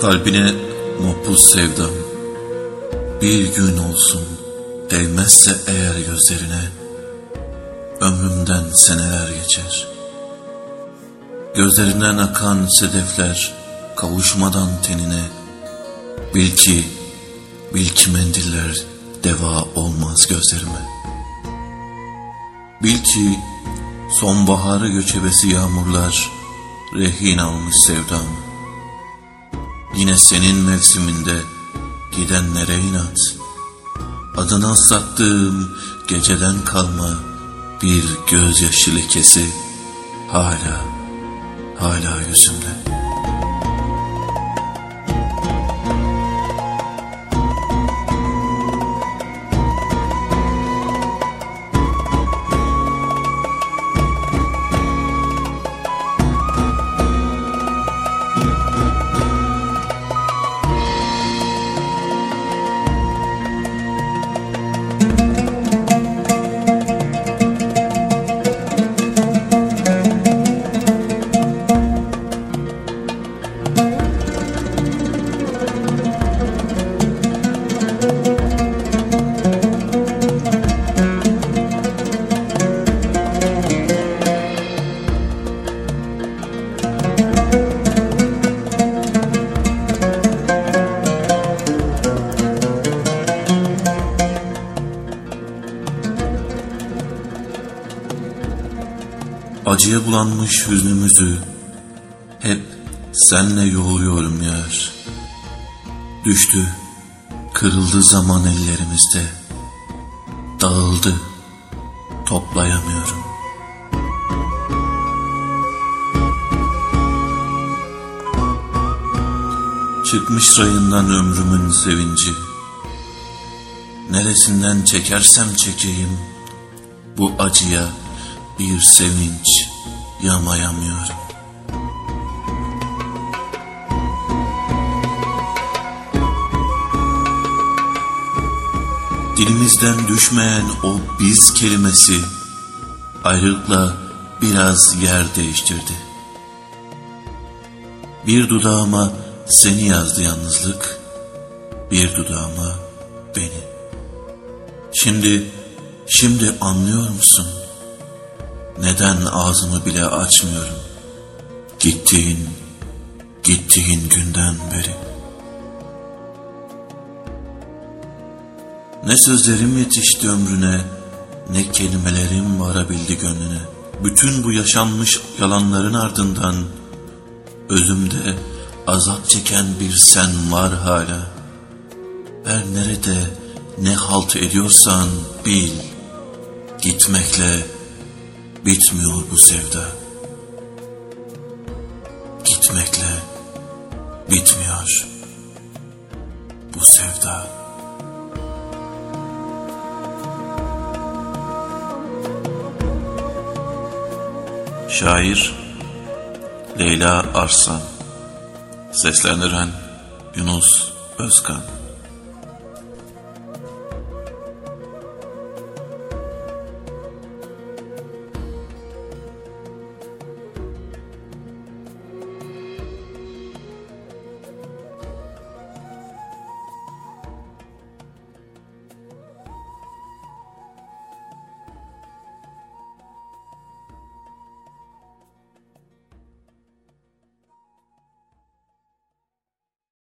Kalbine mopuz sevdam, bir gün olsun değmezse eğer gözlerine, ömrümden seneler geçer. Gözlerinden akan sedefler kavuşmadan tenine, bil ki mendiller deva olmaz gözlerime. Bil ki sonbaharı göçebesi yağmurlar rehin almış sevdamı. Yine senin mevsiminde gidenlere inat, adına sattığım geceden kalma bir gözyaşı lekesi hala yüzümde. Acıya bulanmış hüznümüzü hep senle yoğuruyorum yar. Düştü, kırıldı zaman ellerimizde, dağıldı, toplayamıyorum. Çıkmış rayından ömrümün sevinci, neresinden çekersem çekeyim, bu acıya bir sevinç yamayamıyorum. Dilimizden düşmeyen o biz kelimesi ayrılıkla biraz yer değiştirdi. Bir dudağıma seni yazdı yalnızlık, bir dudağıma beni. Şimdi anlıyor musun? Neden ağzımı bile açmıyorum gittiğin günden beri? Ne sözlerim yetişti ömrüne, ne kelimelerim varabildi gönlüne. Bütün bu yaşanmış yalanların ardından özümde azap çeken bir sen var hala. Her nerede ne halt ediyorsan bil, gitmekle bitmiyor bu sevda. Gitmekle bitmiyor bu sevda. Şair Leyla Arslan, seslendiren Yunus Özkan.